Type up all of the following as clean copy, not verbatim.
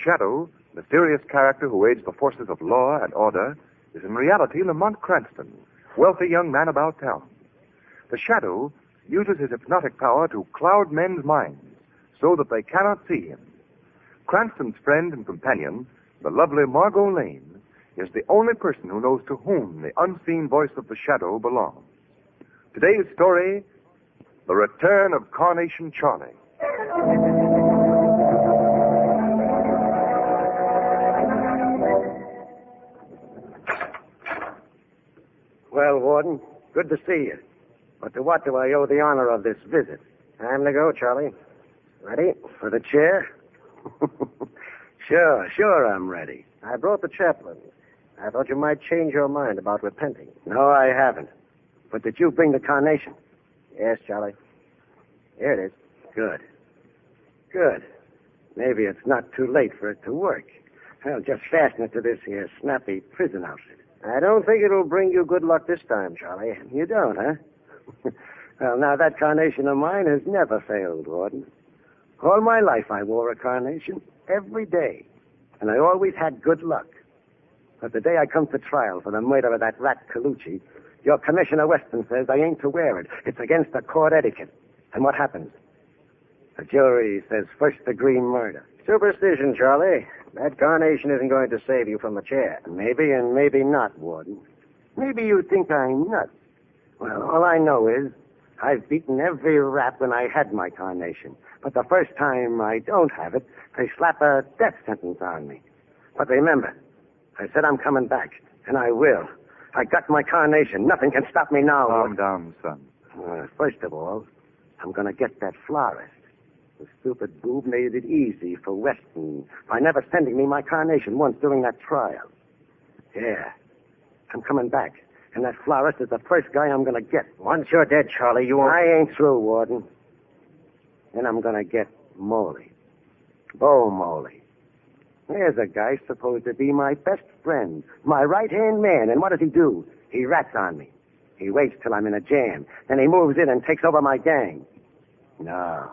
Shadow, mysterious character who aids the forces of law and order, is in reality Lamont Cranston, wealthy young man about town. The Shadow uses his hypnotic power to cloud men's minds so that they cannot see him. Cranston's friend and companion, the lovely Margot Lane, is the only person who knows to whom the unseen voice of the Shadow belongs. Today's story, The Return of Carnation Charlie. Well, Warden, good to see you. But to what do I owe the honor of this visit? Time to go, Charlie. Ready for the chair? Sure, I'm ready. I brought the chaplain. I thought you might change your mind about repenting. No, I haven't. But did you bring the carnation? Yes, Charlie. Here it is. Good. Maybe it's not too late for it to work. I'll just fasten it to this here snappy prison outfit. I don't think it'll bring you good luck this time, Charlie. You don't, huh? Well, now, that carnation of mine has never failed, Warden. All my life I wore a carnation every day, and I always had good luck. But the day I come to trial for the murder of that rat Colucci, your Commissioner Weston says I ain't to wear it. It's against the court etiquette. And what happens? The jury says first-degree murder. Superstition, Charlie. That carnation isn't going to save you from the chair. Maybe and maybe not, Warden. Maybe you think I'm nuts. Well, all I know is I've beaten every rap when I had my carnation. But the first time I don't have it, they slap a death sentence on me. But remember, I said I'm coming back, and I will. I got my carnation. Nothing can stop me now. Calm down, son. First of all, I'm going to get that florist. The stupid boob made it easy for Weston by never sending me my carnation once during that trial. Yeah, I'm coming back. And that florist is the first guy I'm going to get. Once you're dead, Charlie, you won't... I ain't through, Warden. Then I'm going to get Moley. Bo Moley. There's a guy supposed to be my best friend, my right-hand man, and what does he do? He rats on me. He waits till I'm in a jam, then he moves in and takes over my gang. No,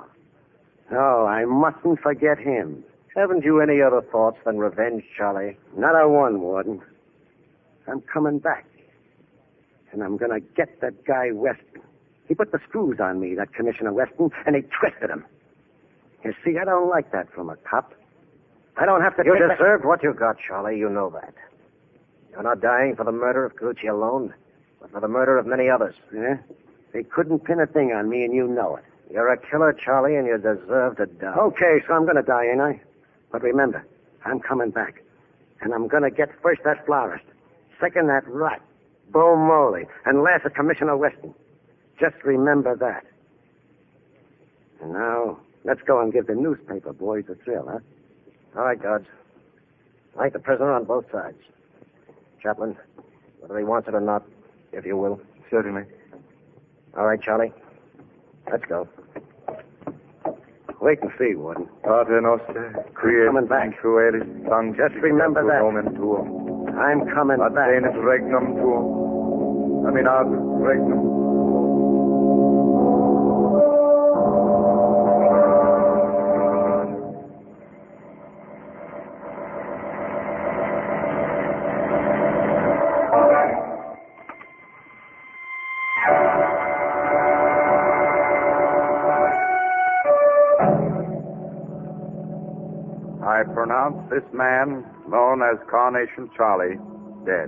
I mustn't forget him. Haven't you any other thoughts than revenge, Charlie? Not a one, Warden. I'm coming back. And I'm going to get that guy Weston. He put the screws on me, that Commissioner Weston, and he twisted them. You see, I don't like that from a cop. I don't have to... You deserved what you got, Charlie. You know that. You're not dying for the murder of Colucci alone, but for the murder of many others. Yeah? They couldn't pin a thing on me, and you know it. You're a killer, Charlie, and you deserve to die. Okay, so I'm going to die, ain't I? But remember, I'm coming back. And I'm going to get first that florist, second that rat, Bo Moley, and last the Commissioner Weston. Just remember that. And now, let's go and give the newspaper boys a thrill, huh? All right, Dodds. Like the prisoner on both sides. Chaplain, whether he wants it or not, if you will. Certainly. All right, Charlie. Let's go. Wait and see, Warden. Pater Noster, qui coming back. Just remember that. I'm coming back. Ad venit regnum tuum. Aminat regnum. I pronounce this man, known as Carnation Charlie, dead.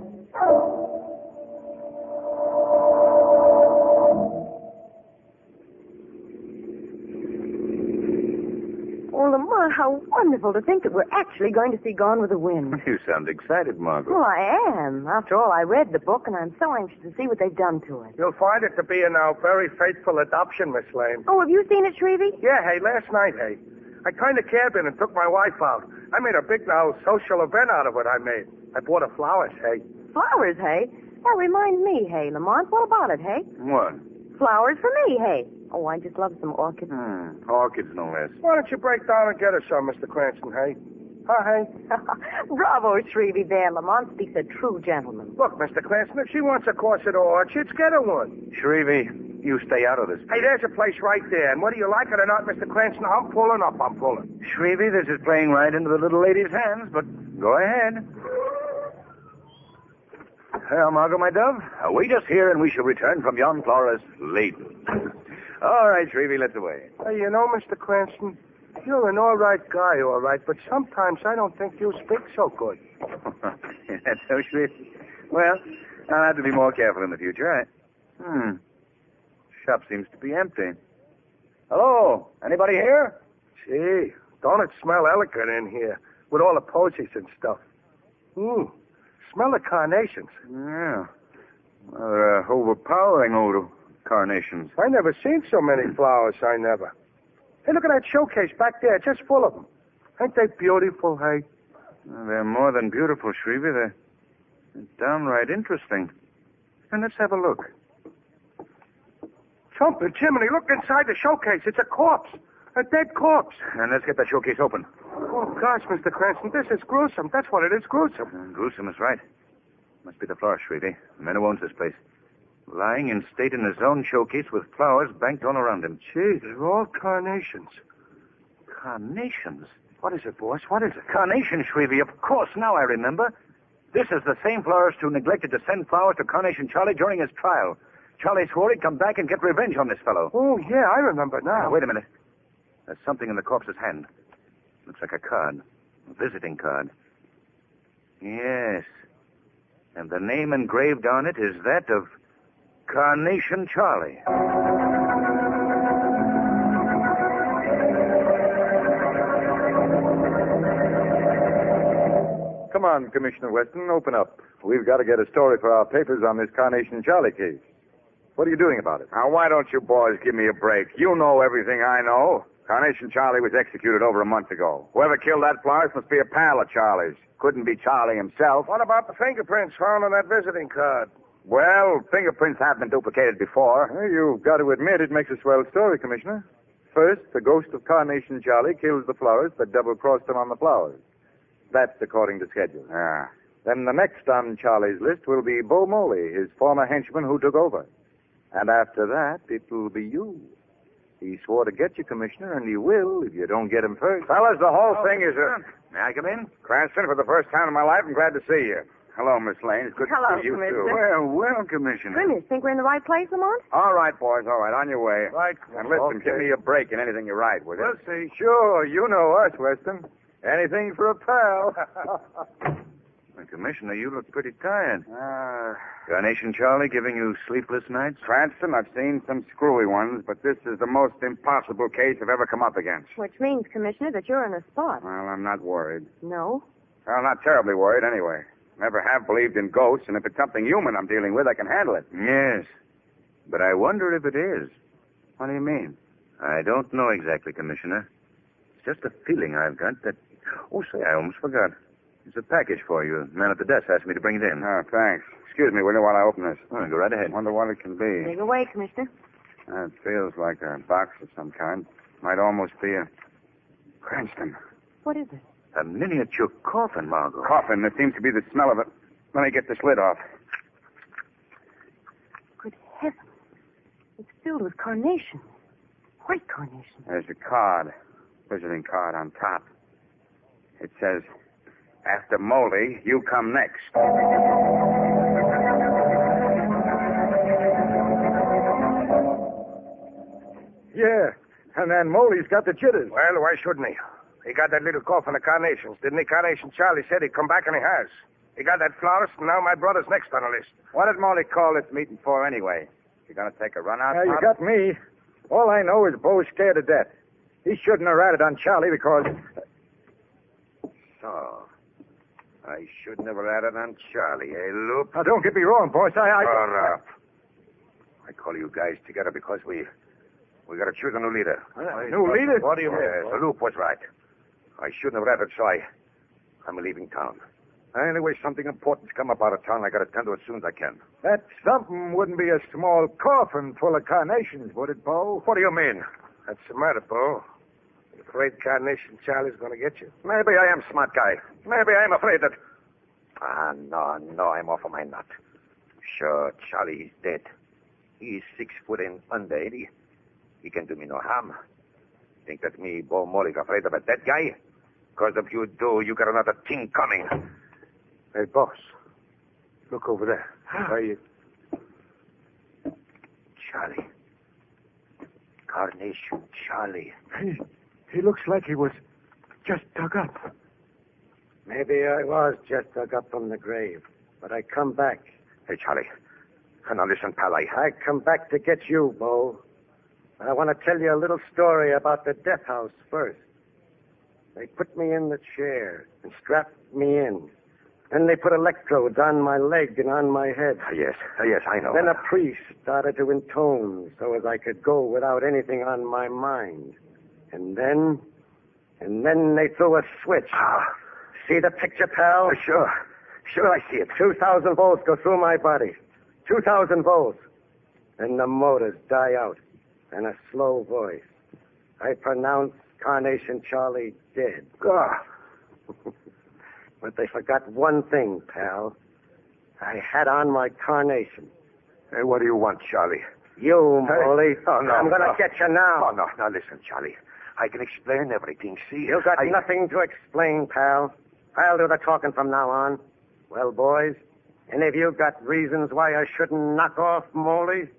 Oh, Lamont, how wonderful to think that we're actually going to see Gone with the Wind. You sound excited, Margot. Well, I am. After all, I read the book, and I'm so anxious to see what they've done to it. You'll find it to be a now very faithful adoption, Miss Lane. Oh, have you seen it, Shrevey? Yeah, hey, last night, hey. I kind of camped in and took my wife out. I made a big now social event out of what I made. I bought her flowers, hey. Flowers, hey? That reminds me, hey, Lamont. What about it, hey? What? Flowers for me, hey. Oh, I just love some orchids. Orchids, no less. Why don't you break down and get us some, Mr. Cranston, hey? Huh, hey? Bravo, Shrevey there. Lamont speaks a true gentleman. Look, Mr. Cranston, if she wants a corset or orchids, get her one. Shrevey, You stay out of this. Hey, there's a place right there, and whether you like it or not, Mr. Cranston, I'm pulling up. Shrevey, this is playing right into the little lady's hands, but go ahead. Well, Margot, my dove, await us here, and we shall return from yon florist laden. All right, Shrevey, let's away. Hey, you know, Mr. Cranston, you're an all right guy, all right, but sometimes I don't think you speak so good. That's so, Shrevey. Well, I'll have to be more careful in the future. Shop seems to be empty. Hello? Anybody here? Gee, don't it smell elegant in here with all the posies and stuff? Smell the carnations. Yeah. Well, they're overpowering odor. Carnations. I never seen so many flowers, I never. Hey, look at that showcase back there, just full of them. Ain't they beautiful, hey? Well, they're more than beautiful, Shrevey. They're downright interesting. And let's have a look. Trumpet, Jiminy, look inside the showcase. It's a corpse. A dead corpse. And let's get that showcase open. Oh, gosh, Mr. Cranston, this is gruesome. That's what it is, gruesome. Gruesome is right. Must be the florist, Shrevey. The man who owns this place. Lying in state in his own showcase with flowers banked all around him. Gee, they're all carnations. Carnations? What is it, boss? What is it? Carnation, Shrevey. Of course, now I remember. This is the same florist who neglected to send flowers to Carnation Charlie during his trial. Charlie swore he'd come back and get revenge on this fellow. Oh, yeah, I remember now. Wait a minute. There's something in the corpse's hand. Looks like a card. A visiting card. Yes. And the name engraved on it is that of Carnation Charlie. Come on, Commissioner Weston, open up. We've got to get a story for our papers on this Carnation Charlie case. What are you doing about it? Now, why don't you boys give me a break? You know everything I know. Carnation Charlie was executed over a month ago. Whoever killed that florist must be a pal of Charlie's. Couldn't be Charlie himself. What about the fingerprints found on that visiting card? Well, fingerprints have been duplicated before. Well, you've got to admit it makes a swell story, Commissioner. First, the ghost of Carnation Charlie kills the florist that double-crossed him on the flowers. That's according to schedule. Ah. Then the next on Charlie's list will be Bo Moley, his former henchman who took over. And after that, it'll be you. He swore to get you, Commissioner, and he will if you don't get him first. Fellas, the whole thing is a... May I come in? Cranston, for the first time in my life, I'm glad to see you. Hello, Miss Lane. It's good Hello, to see you, Commissioner. too. Well, Commissioner. Goodness, think we're in the right place, Lamont? All right, boys, all right. On your way. Right. And listen, give me a break in anything you write, will you? We'll see. Sure, you know us, Weston. Anything for a pal. Well, Commissioner, you look pretty tired. Carnation Charlie giving you sleepless nights? Cranston, I've seen some screwy ones, but this is the most impossible case I've ever come up against. Which means, Commissioner, that you're in a spot. Well, I'm not worried. No? Well, not terribly worried, anyway. Never have believed in ghosts, and if it's something human I'm dealing with, I can handle it. Yes. But I wonder if it is. What do you mean? I don't know exactly, Commissioner. It's just a feeling I've got that... Oh, say, I almost forgot. There's a package for you. The man at the desk asked me to bring it in. Oh, thanks. Excuse me, will you, while I open this? Oh, go right ahead. Wonder what it can be. Take away, Commissioner. It feels like a box of some kind. Might almost be a... Cranston. What is it? A miniature coffin, Margot. Coffin. There seems to be the smell of it. Let me get this lid off. Good heavens. It's filled with carnations. White carnations. There's a card. Visiting card on top. It says, after Moley, you come next. Yeah, and then Moley's got the jitters. Well, why shouldn't he? He got that little coffin of carnations. Didn't he? Carnation Charlie said he'd come back, and he has. He got that florist, and now my brother's next on the list. What did Moley call this meeting for anyway? You gonna take a run out? Now, you got me. All I know is Bo's scared to death. He shouldn't have ratted on Charlie because... So, I shouldn't have ratted on Charlie, eh, Loop? Now, don't get me wrong, boss. Shut up. I call you guys together because we got to choose a new leader. New leader? What do you mean? Yes, Loop was right. I shouldn't have ratted, so I'm leaving town. Anyway, something important's come up out of town. I got to attend to it as soon as I can. That something wouldn't be a small coffin full of carnations, would it, Bo? What do you mean? That's the matter, Bo. You afraid Carnation Charlie's going to get you? Maybe I am smart guy. Maybe I'm afraid that... No, I'm off of my nut. Sure, Charlie, he's dead. He's 6 foot and under 80. He can do me no harm. Think that me, Bo Molly's afraid of a dead guy? Because if you do, you got another thing coming. Hey, boss. Look over there. Charlie. Carnation Charlie. He looks like he was just dug up. Maybe I was just dug up from the grave, but I come back. Hey, Charlie. Now listen, pal, I come back to get you, Bo. I want to tell you a little story about the death house first. They put me in the chair and strapped me in. Then they put electrodes on my leg and on my head. Yes, I know. Then a priest started to intone so as I could go without anything on my mind. And then they threw a switch. See the picture, pal? Sure, I see it. 2,000 volts go through my body. 2,000 volts. Then the motors die out. And a slow voice. I pronounce Carnation Charlie dead. But they forgot one thing, pal. I had on my carnation. Hey, what do you want, Charlie? You, Molly. Oh, no, I'm going to no. get you now. Oh, no. Now, listen, Charlie. I can explain everything. See? You got nothing to explain, pal. I'll do the talking from now on. Well, boys, any of you got reasons why I shouldn't knock off Molly?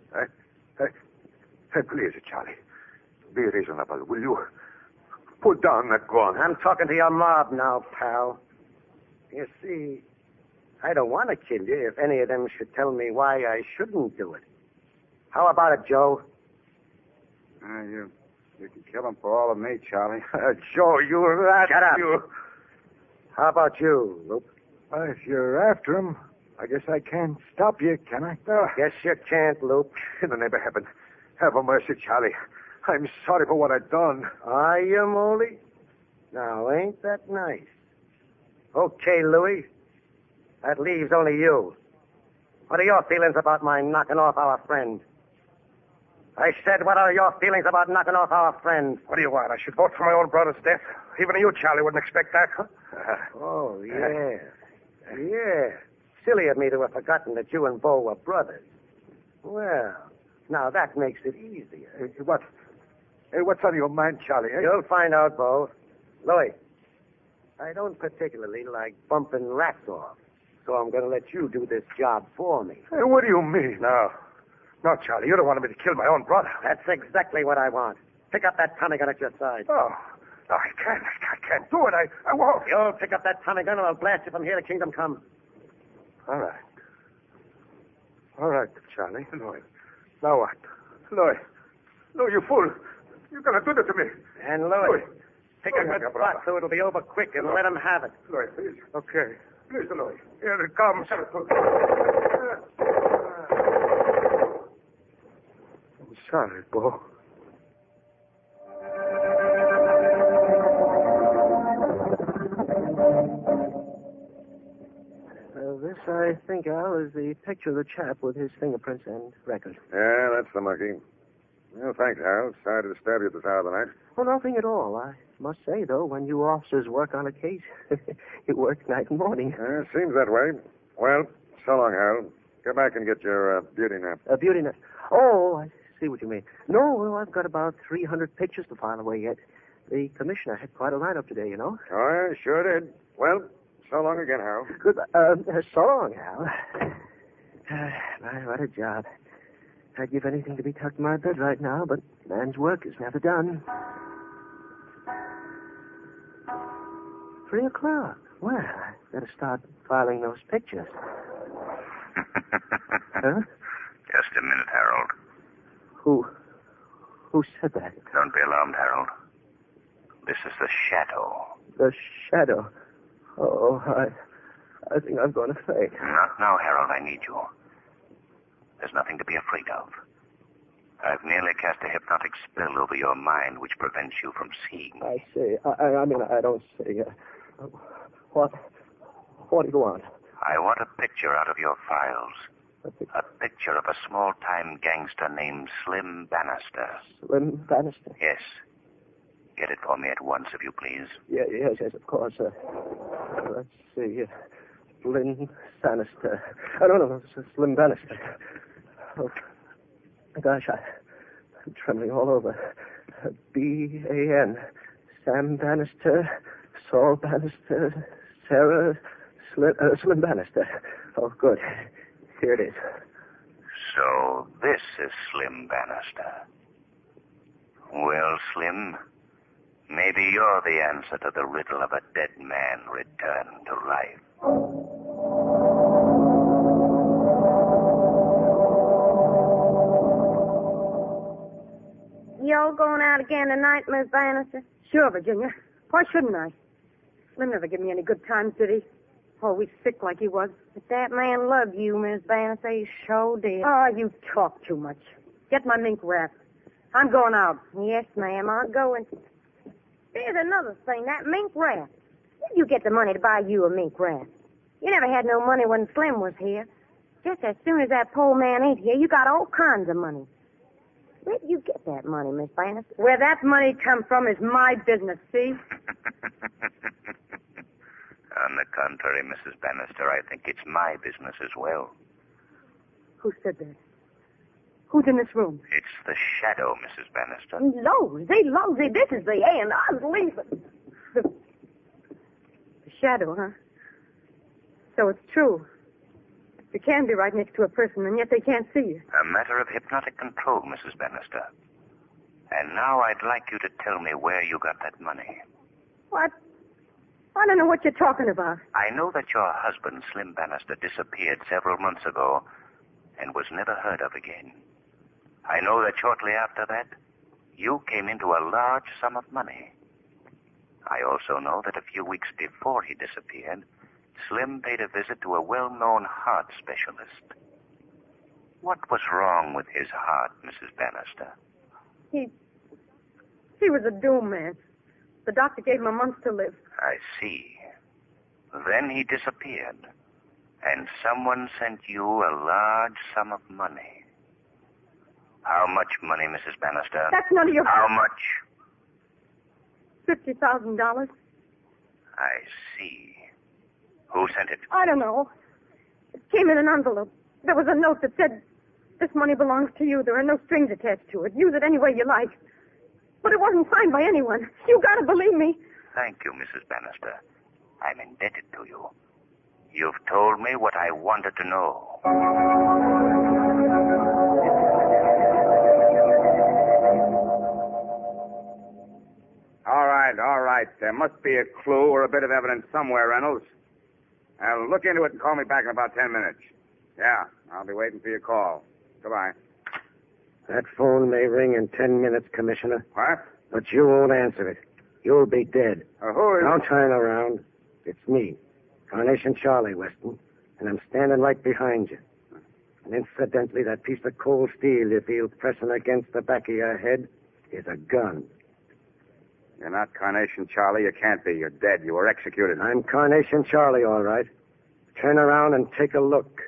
Hey, please, Charlie. Be reasonable, will you? Put down that gun. I'm talking to your mob now, pal. You see, I don't want to kill you if any of them should tell me why I shouldn't do it. How about it, Joe? You can kill him for all of me, Charlie. Joe, you rat. Shut up. You... How about you, Luke? Well, if you're after him, I guess I can't stop you, can I? Guess you can't, Luke. In the name of heaven, have a mercy, Charlie. I'm sorry for what I've done. Are you, Molly? Now, ain't that nice? Okay, Louie. That leaves only you. What are your feelings about my knocking off our friend? I said, what are your feelings about knocking off our friend? What do you want? I should vote for my own brother's death? Even you, Charlie, wouldn't expect that, huh? Oh, yeah. Yeah. Silly of me to have forgotten that you and Bo were brothers. Well, now that makes it easier. What's on your mind, Charlie? You'll find out, Bo. Louis, I don't particularly like bumping rats off, so I'm going to let you do this job for me. Hey, what do you mean? No, Charlie, you don't want me to kill my own brother. That's exactly what I want. Pick up that Tommy gun at your side. Oh, no, I can't do it. I won't. You'll pick up that Tommy gun and I'll blast you from here to Kingdom Come. All right, Charlie. Louis. Now what? Louis, you fool. You're going to do that to me. And Louis, pick a Louis, good spot so it'll be over quick and let him have it. Louis, please. Okay. Please, Louis. Here it comes. I'm sorry, Bo. This, I think, Al, is the picture of the chap with his fingerprints and record. Yeah, that's the monkey. Well, thanks, Harold. Sorry to disturb you at this hour of the night. Oh, nothing at all. I must say, though, when you officers work on a case, you work night and morning. Seems that way. Well, so long, Harold. Go back and get your beauty nap. Beauty nap. Oh, I see what you mean. No, well, I've got about 300 pictures to file away yet. The commissioner had quite a lineup today, you know. Oh, yeah, sure did. Well, so long again, Harold. Good. So long, Al. My, what a job. I'd give anything to be tucked in my bed right now, but man's work is never done. 3 o'clock. Well, I better start filing those pictures. Huh? Just a minute, Harold. Who said that? Don't be alarmed, Harold. This is the Shadow. The Shadow. Oh, I think I'm going to faint. Not now, Harold. I need you. There's nothing to be afraid of. I've nearly cast a hypnotic spell over your mind which prevents you from seeing. I see. I mean, I don't see. What do you want? I want a picture out of your files. A picture of a small-time gangster named Slim Bannister. Slim Bannister? Yes. Get it for me at once, if you please. Yes, of course. Let's see. Slim Bannister. No, Slim Bannister. Gosh, I'm trembling all over. B-A-N. Sam Bannister, Saul Bannister, Sarah Slim Bannister. Oh, good. Here it is. So this is Slim Bannister. Well, Slim, maybe you're the answer to the riddle of a dead man returned to life. You all going out again tonight, Miss Bannister? Sure, Virginia. Why shouldn't I? Slim never give me any good times, did he? Always sick like he was. But that man loved you, Miss Bannister. He sure did. Oh, you talk too much. Get my mink wrap. I'm going out. Yes, ma'am, I'm going. There's another thing, that mink wrap. Where'd you get the money to buy you a mink wrap? You never had no money when Slim was here. Just as soon as that poor man ain't here, you got all kinds of money. Where'd you get that money, Miss Bannister? Where that money come from is my business, see? On the contrary, Mrs. Bannister, I think it's my business as well. Who said that? Who's in this room? It's the shadow, Mrs. Bannister. Losey, this is the end. I'm leaving. The shadow, huh? So it's true. You can be right next to a person, and yet they can't see you. A matter of hypnotic control, Mrs. Bannister. And now I'd like you to tell me where you got that money. What? I don't know what you're talking about. I know that your husband, Slim Bannister, disappeared several months ago and was never heard of again. I know that shortly after that, you came into a large sum of money. I also know that a few weeks before he disappeared, Slim paid a visit to a well-known heart specialist. What was wrong with his heart, Mrs. Bannister? He was a doomed man. The doctor gave him a month to live. I see. Then he disappeared, and someone sent you a large sum of money. How much money, Mrs. Bannister? That's none of your... How much? $50,000. I see. Who sent it? I don't know. It came in an envelope. There was a note that said, "This money belongs to you. There are no strings attached to it. Use it any way you like." But it wasn't signed by anyone. You gotta believe me. Thank you, Mrs. Bannister. I'm indebted to you. You've told me what I wanted to know. All right. There must be a clue or a bit of evidence somewhere, Reynolds. I'll look into it and call me back in about 10 minutes. Yeah, I'll be waiting for your call. Goodbye. That phone may ring in 10 minutes, Commissioner. What? But you won't answer it. You'll be dead. Who is... Don't turn around. It's me, Carnation Charlie, Weston, and I'm standing right behind you. And incidentally, that piece of cold steel you feel pressing against the back of your head is a gun. You're not Carnation Charlie. You can't be. You're dead. You were executed. I'm Carnation Charlie, all right. Turn around and take a look.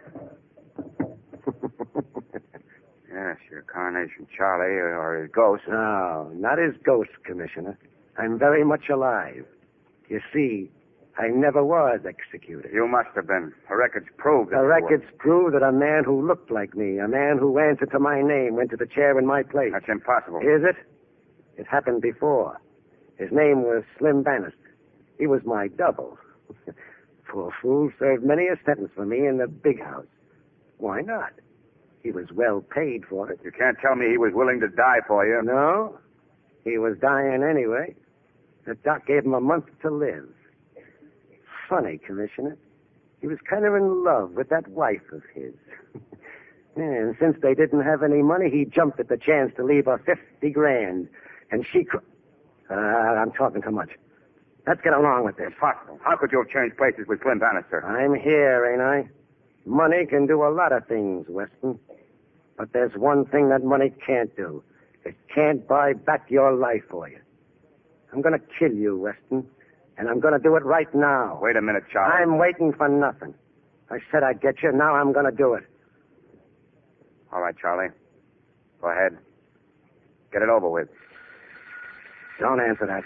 Yes, you're Carnation Charlie or his ghost. No, not his ghost, Commissioner. I'm very much alive. You see, I never was executed. You must have been. The records prove that. The records prove that a man who looked like me, a man who answered to my name, went to the chair in my place. That's impossible. Is it? It happened before. His name was Slim Bannister. He was my double. Poor fool served many a sentence for me in the big house. Why not? He was well paid for it. You can't tell me he was willing to die for you. No, he was dying anyway. The doc gave him a month to live. Funny, Commissioner. He was kind of in love with that wife of his. And since they didn't have any money, he jumped at the chance to leave her $50,000. And she... I'm talking too much. Let's get along with this. Impossible. How could you have changed places with Slim Bannister? I'm here, ain't I? Money can do a lot of things, Weston. But there's one thing that money can't do. It can't buy back your life for you. I'm going to kill you, Weston. And I'm going to do it right now. Wait a minute, Charlie. I'm waiting for nothing. I said I'd get you. Now I'm going to do it. All right, Charlie. Go ahead. Get it over with. Don't answer that.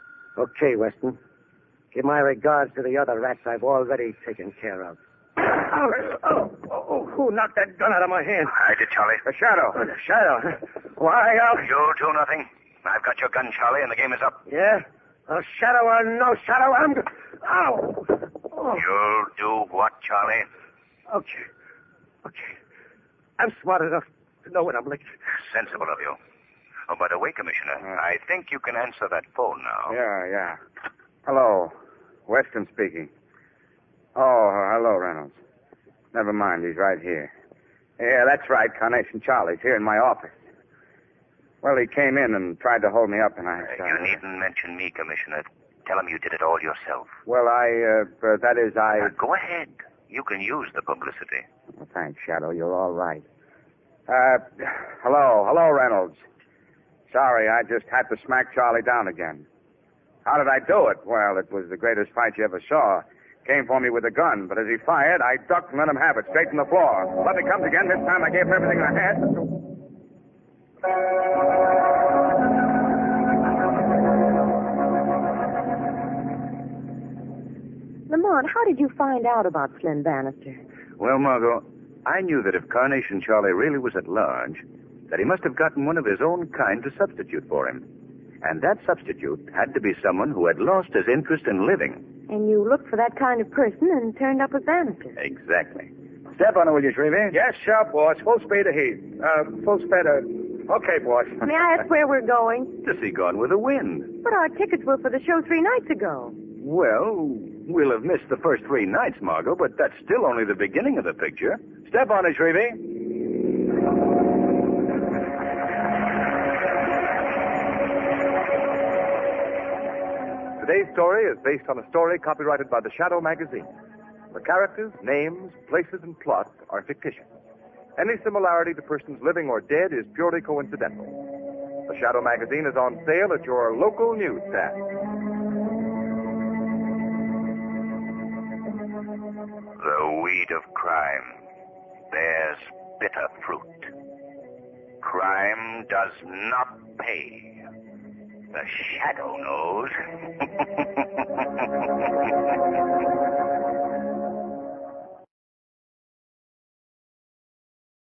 Okay, Weston. Give my regards to the other rats I've already taken care of. Who knocked that gun out of my hand? I did, Charlie. The shadow. The shadow. Why, You'll do nothing. I've got your gun, Charlie, and the game is up. Yeah? A shadow or no shadow, I'm... Ow! Oh. You'll do what, Charlie? Okay. I'm smart enough to know when I'm licked. Sensible of you. Oh, by the way, Commissioner, I think you can answer that phone now. Yeah. Hello. Weston speaking. Oh, hello, Reynolds. Never mind, he's right here. Yeah, that's right, Carnation Charlie's here in my office. Well, he came in and tried to hold me up, and You needn't mention me, Commissioner. Tell him you did it all yourself. Well, Go ahead. You can use the publicity. Well, thanks, Shadow. You're all right. Hello, Reynolds. Sorry, I just had to smack Charlie down again. How did I do it? Well, it was the greatest fight you ever saw. Came for me with a gun, but as he fired, I ducked and let him have it straight from the floor. But he comes again. This time I gave him everything I had. Lamont, how did you find out about Slim Bannister? Well, Margot, I knew that if Carnation Charlie really was at large, that he must have gotten one of his own kind to substitute for him. And that substitute had to be someone who had lost his interest in living. And you looked for that kind of person and turned up with Bannister. Exactly. Step on it, will you, Shrevey? Yes, sure, boss. Full speed ahead. Full speed Okay, boss. May I ask where we're going? To see Gone with the Wind. But our tickets were for the show 3 nights ago. Well, we'll have missed the first 3 nights, Margot, but that's still only the beginning of the picture. Step on it, Shrevey. Today's story is based on a story copyrighted by the Shadow magazine. The characters, names, places, and plot are fictitious. Any similarity to persons living or dead is purely coincidental. The Shadow magazine is on sale at your local newsstand. The weed of crime bears bitter fruit. Crime does not pay. The Shadow knows.